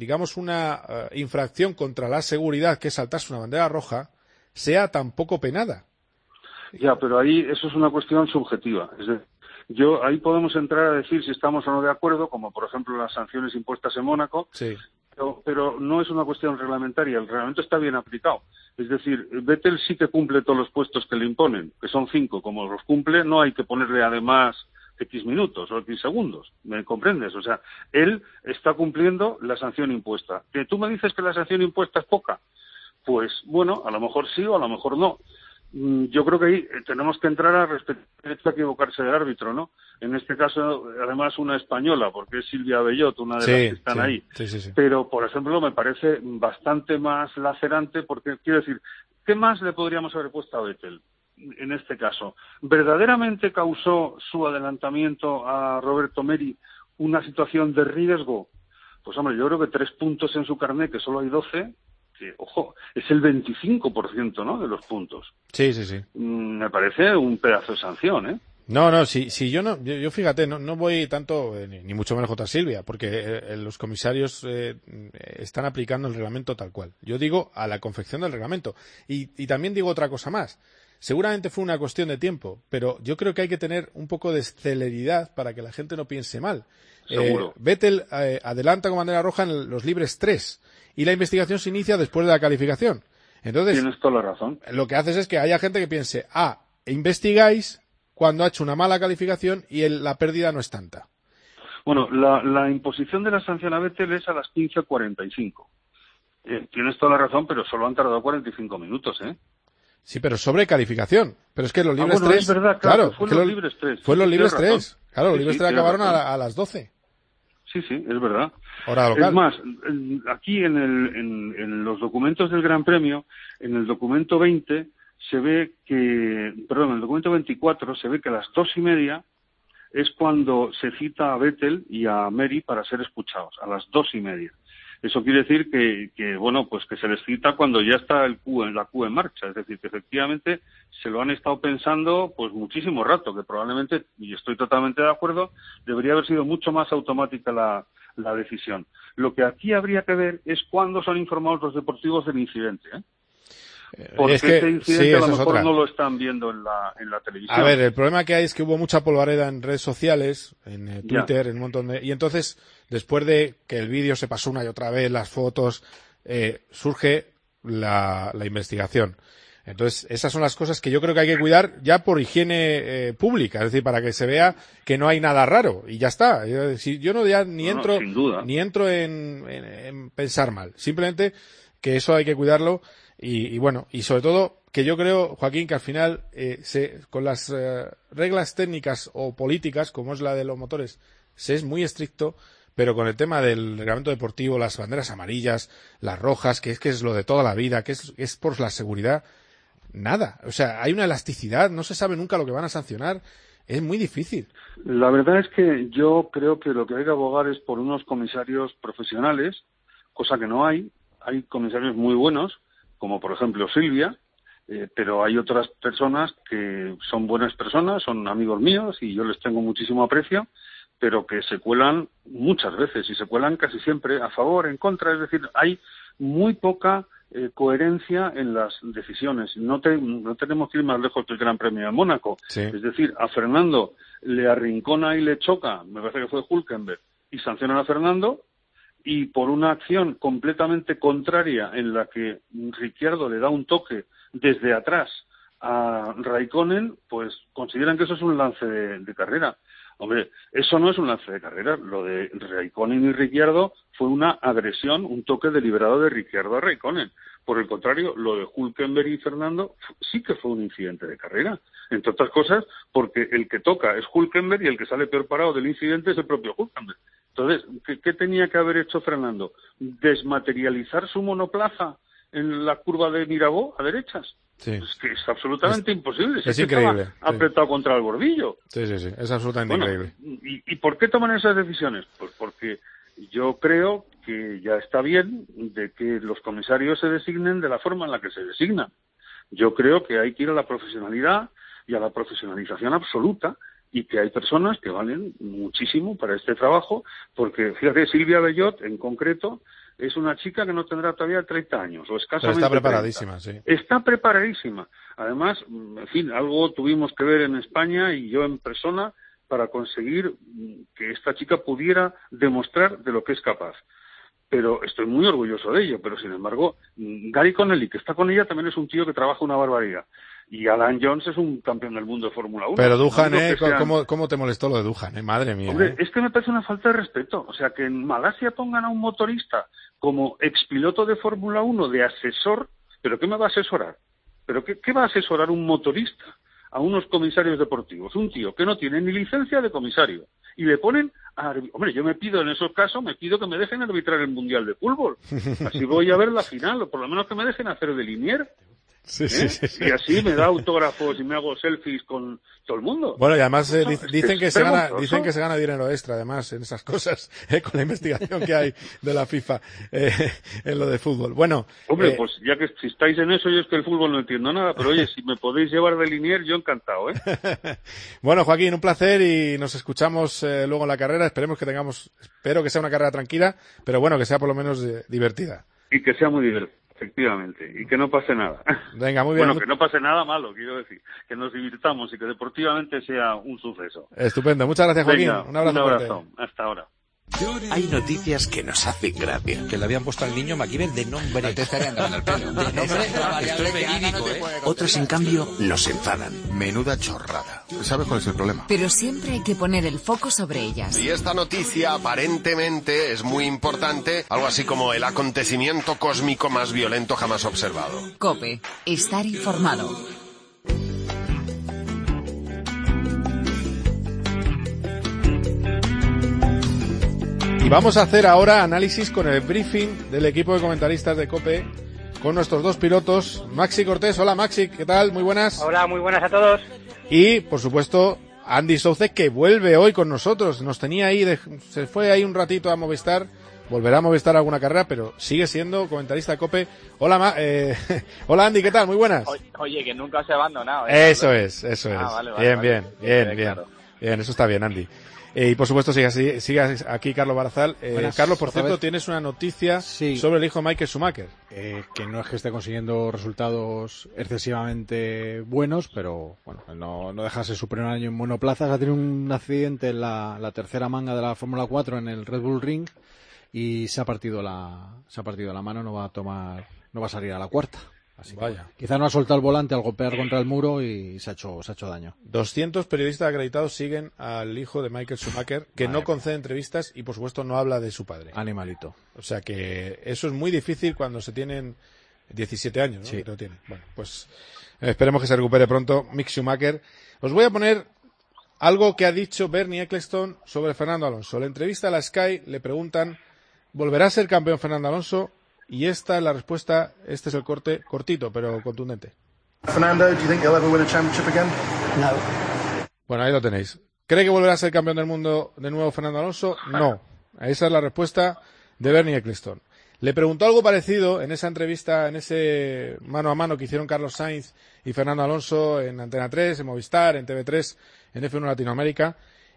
infracción contra la seguridad, que es saltarse una bandera roja, sea tan poco penada. Ya, pero ahí eso es una cuestión subjetiva. Es decir, ahí podemos entrar a decir si estamos o no de acuerdo, como por ejemplo las sanciones impuestas en Mónaco, sí. Pero no es una cuestión reglamentaria. El reglamento está bien aplicado. Es decir, Vettel sí que cumple todos los puestos que le imponen, que son 5. Como los cumple, no hay que ponerle además X minutos o X segundos, ¿me comprendes? O sea, él está cumpliendo la sanción impuesta. ¿Que tú me dices que la sanción impuesta es poca? Pues bueno, a lo mejor sí o a lo mejor no. Yo creo que ahí tenemos que entrar a respetar el derecho a equivocarse del árbitro, ¿no? En este caso, además, una española, porque es Silvia Bellot, una de las que están ahí. Sí. Pero, por ejemplo, me parece bastante más lacerante, porque, quiero decir, ¿qué más le podríamos haber puesto a Vettel en este caso? ¿Verdaderamente causó su adelantamiento a Roberto Meri una situación de riesgo? Pues, hombre, yo creo que 3 puntos en su carnet, que solo hay 12, ojo, es el 25%, ¿no?, de los puntos. Sí, sí, sí. Me parece un pedazo de sanción, ¿eh? No, si yo no, yo fíjate, no voy tanto, ni mucho menos contra Silvia, porque los comisarios están aplicando el reglamento tal cual. Yo digo a la confección del reglamento. Y también digo otra cosa más. Seguramente fue una cuestión de tiempo, pero yo creo que hay que tener un poco de celeridad para que la gente no piense mal. Seguro. Vettel adelanta con bandera roja en los libres 3 y la investigación se inicia después de la calificación. Entonces, tienes toda la razón. Lo que haces es que haya gente que piense, investigáis cuando ha hecho una mala calificación y la pérdida no es tanta. Bueno, la imposición de la sanción a Vettel es a las 15:45. Tienes toda la razón, pero solo han tardado 45 minutos, ¿eh? Sí, pero sobre calificación. Pero es que los libres 3... es verdad, claro, fue los libres 3. Fue los libres 3. Razón. Claro, los sí, libres 3 acabaron a las 12. Sí, es verdad. Hora local. Es más, aquí en los documentos del Gran Premio, en el documento 20... en el documento 24 se ve que a las 2:30 es cuando se cita a Vettel y a Mary para ser escuchados, a las 2:30. Eso quiere decir que se les cita cuando ya está la Q en marcha, es decir, que efectivamente se lo han estado pensando pues muchísimo rato, que probablemente, y estoy totalmente de acuerdo, debería haber sido mucho más automática la decisión. Lo que aquí habría que ver es cuándo son informados los deportivos del incidente, ¿eh? Porque ese incidente a lo mejor no lo están viendo en la televisión. A ver, el problema que hay es que hubo mucha polvareda en redes sociales, en Twitter, en un montón de... Y entonces, después de que el vídeo se pasó una y otra vez, las fotos, surge la investigación. Entonces, esas son las cosas que yo creo que hay que cuidar ya por higiene pública, es decir, para que se vea que no hay nada raro y ya está. Yo ni entro en pensar mal, simplemente que eso hay que cuidarlo. Y bueno, y sobre todo que yo creo, Joaquín, que al final con las reglas técnicas o políticas, como es la de los motores, se es muy estricto, pero con el tema del reglamento deportivo, las banderas amarillas, las rojas, que es lo de toda la vida, que es por la seguridad, nada. O sea, hay una elasticidad, no se sabe nunca lo que van a sancionar, es muy difícil. La verdad es que yo creo que lo que hay que abogar es por unos comisarios profesionales, cosa que no hay. Hay comisarios muy buenos, como por ejemplo Silvia, pero hay otras personas que son buenas personas, son amigos míos y yo les tengo muchísimo aprecio, pero que se cuelan muchas veces y se cuelan casi siempre a favor, en contra, es decir, hay muy poca coherencia en las decisiones. No tenemos que ir más lejos que el Gran Premio de Mónaco. Sí. Es decir, a Fernando le arrincona y le choca, me parece que fue Hülkenberg, y sancionan a Fernando, y por una acción completamente contraria en la que Ricciardo le da un toque desde atrás a Raikkonen, pues consideran que eso es un lance de carrera. Hombre, eso no es un lance de carrera. Lo de Raikkonen y Ricciardo fue una agresión, un toque deliberado de Ricciardo a Raikkonen. Por el contrario, lo de Hülkenberg y Fernando sí que fue un incidente de carrera. Entre otras cosas, porque el que toca es Hülkenberg y el que sale peor parado del incidente es el propio Hülkenberg. Entonces, ¿qué tenía que haber hecho Fernando? ¿Desmaterializar su monoplaza en la curva de Mirabeau a derechas? Sí. Es que es absolutamente imposible. Es increíble. Estaba apretado contra el bordillo. Sí, es absolutamente increíble. ¿Y por qué toman esas decisiones? Pues porque yo creo que ya está bien de que los comisarios se designen de la forma en la que se designan. Yo creo que hay que ir a la profesionalidad y a la profesionalización absoluta, y que hay personas que valen muchísimo para este trabajo, porque fíjate, Silvia Bellot en concreto es una chica que no tendrá todavía 30 años o escasamente. Pero está preparadísima, 30. Sí. Está preparadísima. Además, en fin, algo tuvimos que ver en España y yo en persona para conseguir que esta chica pudiera demostrar de lo que es capaz. Pero estoy muy orgulloso de ello, pero sin embargo, Gary Connelly, que está con ella, también es un tío que trabaja una barbaridad. Y Alan Jones es un campeón del mundo de Fórmula 1. Pero Duhan, ¿cómo te molestó lo de Duhan? Madre mía. Hombre, es que me parece una falta de respeto. O sea, que en Malasia pongan a un motorista como expiloto de Fórmula 1 de asesor, ¿pero qué me va a asesorar? ¿Pero qué va a asesorar un motorista a unos comisarios deportivos? Un tío que no tiene ni licencia de comisario. Y le ponen hombre, yo me pido en esos casos, que me dejen arbitrar el Mundial de Fútbol. Así voy a ver la final, o por lo menos que me dejen hacer de linier. Sí. Y así me da autógrafos y me hago selfies con todo el mundo. Bueno, y además dicen que se gana dinero extra, además, en esas cosas, con la investigación que hay de la FIFA en lo de fútbol. Bueno, hombre, pues ya que si estáis en eso, yo es que el fútbol no entiendo nada, pero oye, si me podéis llevar de linier, yo encantado, Bueno, Joaquín, un placer y nos escuchamos luego en la carrera. Espero que sea una carrera tranquila, pero bueno, que sea por lo menos divertida. Y que sea muy divertida. Efectivamente, y que no pase nada. Venga, muy bien. Bueno, que no pase nada malo, quiero decir, que nos divirtamos y que deportivamente sea un suceso. Estupendo, muchas gracias, Joaquín. Venga, un abrazo. Hasta ahora. Hay noticias que nos hacen gracia. Que le habían puesto al niño MacGyver de nombre. No te estarían dando el pelo. Esto es verídico, Otros, en cambio, nos enfadan. Menuda chorrada. ¿Sabes cuál es el problema? Pero siempre hay que poner el foco sobre ellas. Y esta noticia aparentemente es muy importante, algo así como el acontecimiento cósmico más violento jamás observado. COPE. Estar informado. Y vamos a hacer ahora análisis con el briefing del equipo de comentaristas de COPE con nuestros dos pilotos, Maxi Cortés. Hola Maxi, ¿qué tal? Muy buenas. Hola, muy buenas a todos. Y, por supuesto, Andy Soucek, que vuelve hoy con nosotros. Nos tenía ahí, se fue ahí un ratito a Movistar, volverá a Movistar alguna carrera, pero sigue siendo comentarista de COPE. Hola, hola Andy, ¿qué tal? Muy buenas. Oye, que nunca os he abandonado. Eso es. Vale, Bien. Claro. Bien, eso está bien, Andy. Y por supuesto sigue aquí Carlos Barazal. Carlos, por cierto, tienes una noticia sobre el hijo de Michael Schumacher. Que no es que esté consiguiendo resultados excesivamente buenos, pero bueno, no dejase su primer año en monoplazas. Ha tenido un accidente en la tercera manga de la Fórmula 4 en el Red Bull Ring y se ha partido la mano, no va a salir a la cuarta. Así vaya. Quizá no ha soltado el volante al golpear contra el muro y se ha hecho daño. 200 periodistas acreditados siguen al hijo de Michael Schumacher, que no concede entrevistas y, por supuesto, no habla de su padre. Animalito. O sea que eso es muy difícil cuando se tienen 17 años, ¿no? Sí. Que no tiene. Bueno, pues esperemos que se recupere pronto Mick Schumacher. Os voy a poner algo que ha dicho Bernie Ecclestone sobre Fernando Alonso. En la entrevista a la Sky le preguntan, ¿volverá a ser campeón Fernando Alonso? Y esta es la respuesta, este es el corte cortito, pero contundente. Fernando, do you think you'll ever win a championship again? No. Bueno, ahí lo tenéis. ¿Cree que volverá a ser campeón del mundo de nuevo Fernando Alonso? No. Esa es la respuesta de Bernie Ecclestone. Le preguntó algo parecido en esa entrevista, en ese mano a mano que hicieron Carlos Sainz y Fernando Alonso en Antena 3, en Movistar, en TV3, en F1 Latinoamérica.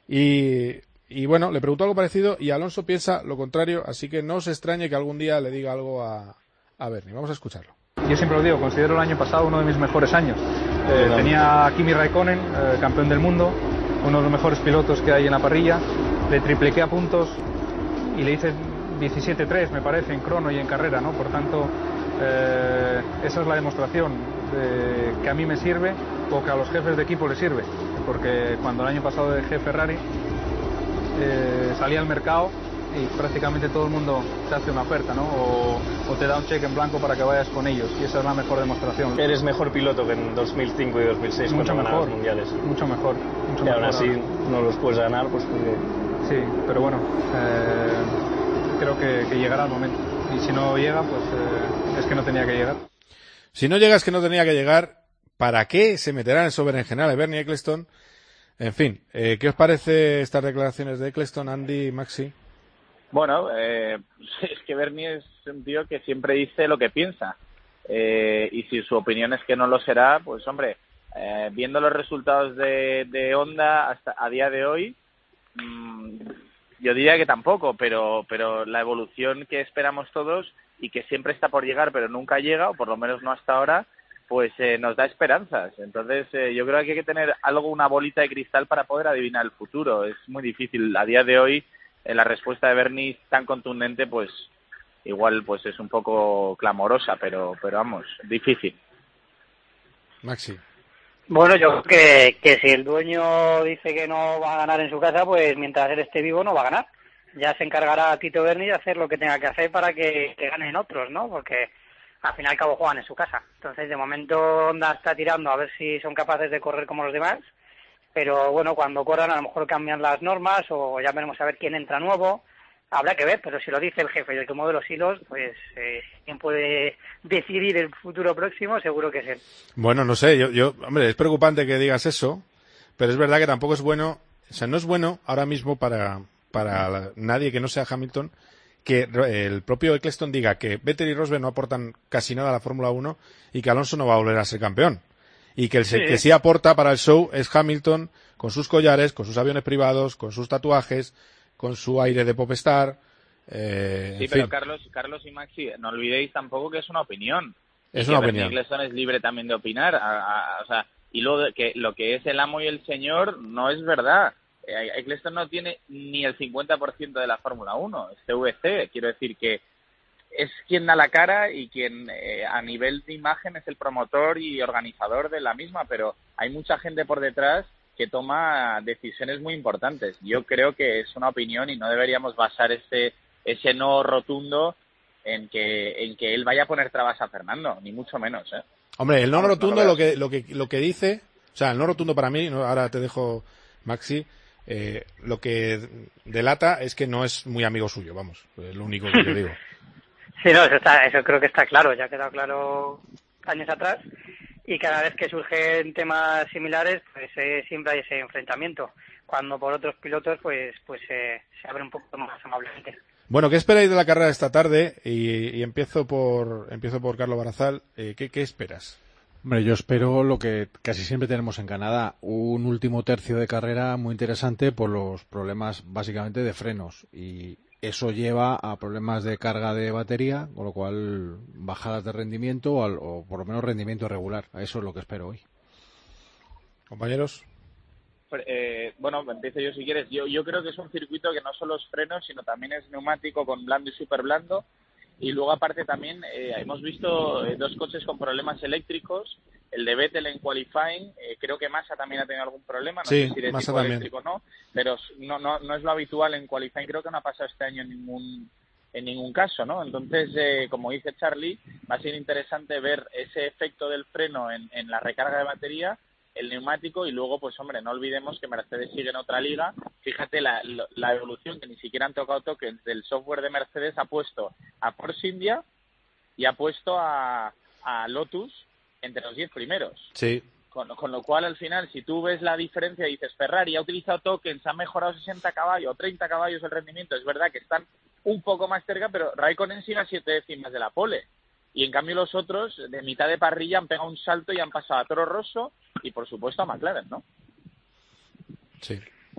Y bueno, le preguntó algo parecido y Alonso piensa lo contrario, así que no os extrañe que algún día le diga algo a Bernie. Vamos a escucharlo. Yo siempre lo digo, considero el año pasado uno de mis mejores años. Tenía a Kimi Raikkonen, campeón del mundo, uno de los mejores pilotos que hay en la parrilla. Le tripliqué a puntos y le hice 17-3, me parece, en crono y en carrera, ¿no? Por tanto, esa es la demostración de que a mí me sirve o que a los jefes de equipo les sirve. Porque cuando el año pasado dejé Ferrari, salí al mercado y prácticamente todo el mundo te hace una oferta, ¿no? O te da un cheque en blanco para que vayas con ellos, y esa es la mejor demostración. Eres mejor piloto que en 2005 y 2006 mucho cuando mejor, ganabas mundiales. Mucho mejor. Y aún así no los puedes ganar, pues porque... Sí, pero bueno, creo que llegará el momento. Y si no llega, pues es que no tenía que llegar. Si no llega es que no tenía que llegar. ¿Para qué se meterán en eso berenjenales Bernie Ecclestone? En fin, ¿qué os parece estas declaraciones de Ecclestone, Andy, Maxi? Bueno, es que Bernie es un tío que siempre dice lo que piensa. Y si su opinión es que no lo será, pues hombre, viendo los resultados de Honda hasta a día de hoy, yo diría que tampoco, pero la evolución que esperamos todos y que siempre está por llegar pero nunca llega, o por lo menos no hasta ahora, pues nos da esperanzas. Entonces yo creo que hay que tener una bolita de cristal para poder adivinar el futuro. Es muy difícil. A día de hoy la respuesta de Bernie tan contundente, pues igual pues es un poco clamorosa, pero vamos, difícil. Maxi. Bueno, yo creo que si el dueño dice que no va a ganar en su casa, pues mientras él esté vivo no va a ganar. Ya se encargará Tito Bernie de hacer lo que tenga que hacer para que ganen otros, ¿no? Porque al fin y al cabo juegan en su casa. Entonces, de momento, Honda está tirando a ver si son capaces de correr como los demás. Pero bueno, cuando corran a lo mejor cambian las normas o ya veremos a ver quién entra nuevo. Habrá que ver, pero si lo dice el jefe y el que mueve los hilos, pues quien puede decidir el futuro próximo seguro que es él. Bueno, no sé, hombre, es preocupante que digas eso, pero es verdad que tampoco es bueno, o sea, no es bueno ahora mismo para nadie que no sea Hamilton que el propio Eccleston diga que Vettel y Rosberg no aportan casi nada a la Fórmula 1 y que Alonso no va a volver a ser campeón. Y que que sí aporta para el show es Hamilton con sus collares, con sus aviones privados, con sus tatuajes, con su aire de popstar. Sí, pero Carlos y Maxi, no olvidéis tampoco que es una opinión. Es una opinión. Eccleston es libre también de opinar. O sea, y lo que es el amo y el señor no es verdad. Eccleston no tiene ni el 50% de la Fórmula 1, es CVC. Quiero decir que es quien da la cara y quien a nivel de imagen es el promotor y organizador de la misma, pero hay mucha gente por detrás que toma decisiones muy importantes. Yo creo que es una opinión y no deberíamos basar ese no rotundo en que él vaya a poner trabas a Fernando, ni mucho menos, ¿eh? Hombre, el no rotundo lo que dice, o sea, el no rotundo para mí, ahora te dejo, Maxi, lo que delata es que no es muy amigo suyo, vamos, es lo único que yo digo. Sí, no, eso creo que está claro, ya ha quedado claro años atrás. Y cada vez que surgen temas similares, pues siempre hay ese enfrentamiento. Cuando por otros pilotos, pues se abre un poco más amablemente. Bueno, ¿qué esperáis de la carrera esta tarde? Y empiezo por Carlos Barazal. ¿Qué esperas? Hombre, yo espero lo que casi siempre tenemos en Canadá, un último tercio de carrera muy interesante por los problemas básicamente de frenos, y eso lleva a problemas de carga de batería, con lo cual bajadas de rendimiento o por lo menos rendimiento regular. Eso es lo que espero hoy. Compañeros. Bueno, empiezo yo si quieres. Yo creo que es un circuito que no solo es frenos, sino también es neumático con blando y súper blando. Y luego aparte también hemos visto dos coches con problemas eléctricos. El de Vettel en qualifying, creo que Massa también ha tenido algún problema, no sé si de tipo eléctrico o no, pero no es lo habitual en qualifying, creo que no ha pasado este año en ningún caso, ¿no? Entonces, como dice Charlie, va a ser interesante ver ese efecto del freno en la recarga de batería, el neumático, y luego, pues hombre, no olvidemos que Mercedes sigue en otra liga. Fíjate la evolución, que ni siquiera han tocado tokens del software de Mercedes. Ha puesto a Force India y ha puesto a Lotus entre los 10 primeros. Sí. Con lo cual, al final, si tú ves la diferencia y dices, Ferrari ha utilizado tokens, ha mejorado 60 caballos o 30 caballos el rendimiento, es verdad que están un poco más cerca, pero Raikkonen sigue a 7 décimas de la pole. Y en cambio los otros, de mitad de parrilla, han pegado un salto y han pasado a Toro Rosso y, por supuesto, a McLaren, ¿no? Sí.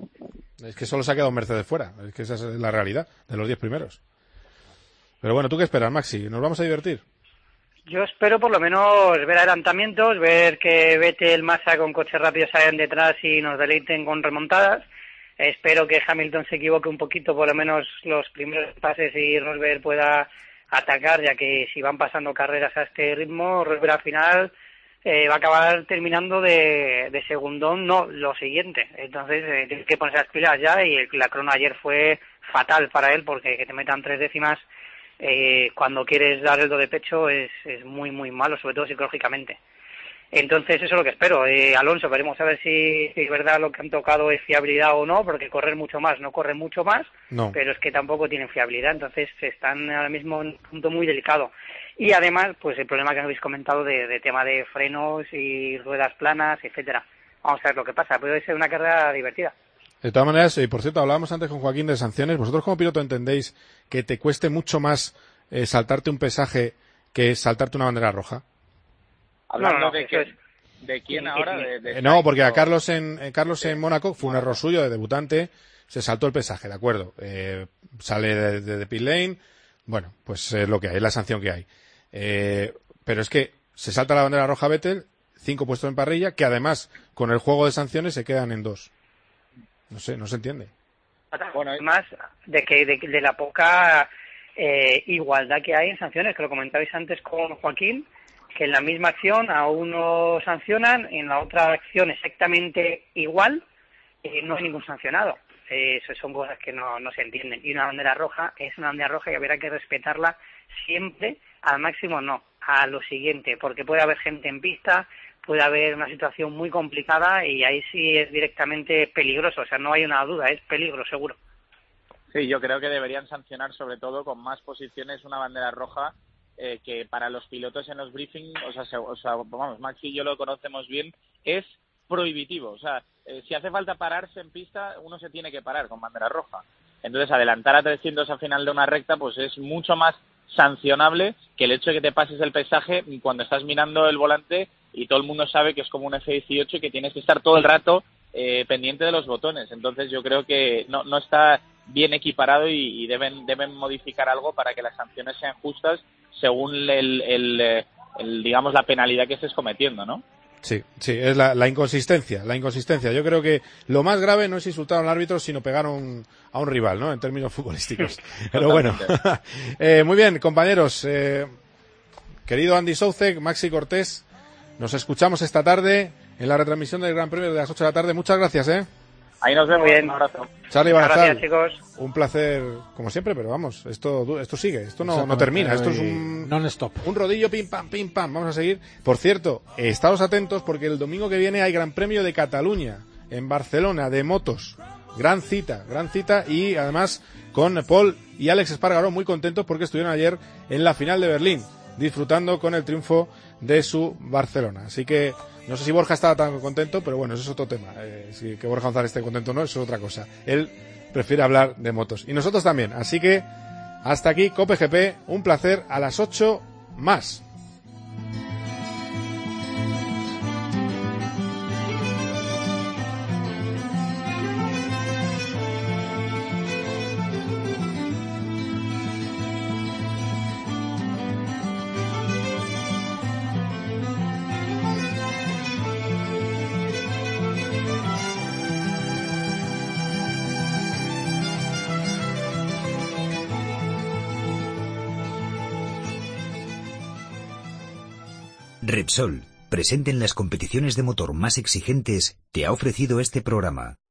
Es que solo se ha quedado Mercedes fuera. Es que esa es la realidad de los 10 primeros. Pero bueno, ¿tú qué esperas, Maxi? ¿Nos vamos a divertir? Yo espero por lo menos ver adelantamientos, ver que Vettel, Massa con coches rápidos salgan detrás y nos deleiten con remontadas. Espero que Hamilton se equivoque un poquito, por lo menos los primeros pases, y Rosberg pueda atacar, ya que si van pasando carreras a este ritmo, Rosberg al final va a acabar terminando de segundón, no, lo siguiente. Entonces tiene que ponerse las pilas ya, y la crono ayer fue fatal para él, porque que te metan 3 décimas cuando quieres dar el do de pecho es muy muy malo, sobre todo psicológicamente. Entonces eso es lo que espero. Alonso, veremos a ver si es verdad lo que han tocado es fiabilidad o no, porque correr mucho más no corre mucho más, no. Pero es que tampoco tienen fiabilidad, entonces están ahora mismo en un punto muy delicado. Y además, pues el problema que habéis comentado de tema de frenos y ruedas planas, etcétera. Vamos a ver lo que pasa, puede ser una carrera divertida. De todas maneras, y por cierto, hablábamos antes con Joaquín de sanciones. ¿Vosotros como piloto entendéis que te cueste mucho más saltarte un pesaje que saltarte una bandera roja? Hablando de quién ahora, no, porque a Carlos en Mónaco fue un error suyo de debutante, se saltó el pesaje, de acuerdo, sale de pit lane, bueno, pues es lo que hay, es la sanción que hay, pero es que se salta la bandera roja Vettel, 5 puestos en parrilla, que además con el juego de sanciones se quedan en 2. No sé, no se entiende. Bueno, además de la poca igualdad que hay en sanciones, que lo comentabais antes con Joaquín, que en la misma acción a uno sancionan, en la otra acción exactamente igual, no hay ningún sancionado. Eso son cosas que no se entienden. Y una bandera roja es una bandera roja y habrá que respetarla siempre, al máximo no, a lo siguiente, porque puede haber gente en pista, puede haber una situación muy complicada y ahí sí es directamente peligroso, o sea, no hay una duda, es peligro seguro. Sí, yo creo que deberían sancionar sobre todo con más posiciones una bandera roja que para los pilotos en los briefings, vamos, Maxi y yo lo conocemos bien, es prohibitivo. O sea, si hace falta pararse en pista, uno se tiene que parar con bandera roja. Entonces, adelantar a 300 a final de una recta, pues es mucho más sancionable que el hecho de que te pases el pesaje cuando estás mirando el volante y todo el mundo sabe que es como un F18 y que tienes que estar todo el rato pendiente de los botones. Entonces, yo creo que no está bien equiparado y deben modificar algo para que las sanciones sean justas según digamos, la penalidad que estés cometiendo, ¿no? Sí, es la inconsistencia. Yo creo que lo más grave no es insultar a un árbitro, sino pegar a un rival, ¿no? En términos futbolísticos. Pero bueno. Muy bien, compañeros. Querido Andy Soucek, Maxi Cortés, nos escuchamos esta tarde en la retransmisión del Gran Premio de las 8 de la tarde. Muchas gracias, Ahí nos vemos. Bien. Un abrazo. Charly Barazal, Gracias, chicos. un placer, como siempre, pero vamos, esto sigue, esto no termina, esto es un non-stop. Un rodillo, pim, pam, vamos a seguir. Por cierto, estaos atentos porque el domingo que viene hay Gran Premio de Cataluña, en Barcelona, de motos. Gran cita, y además con Paul y Alex Espargaró muy contentos porque estuvieron ayer en la final de Berlín, disfrutando con el triunfo de su Barcelona. Así que no sé si Borja estaba tan contento, pero bueno, eso es otro tema. Si que Borja González esté contento o no, eso es otra cosa. Él prefiere hablar de motos. Y nosotros también. Así que hasta aquí Cope GP. Un placer. A las 8 más. Repsol, presente en las competiciones de motor más exigentes, te ha ofrecido este programa.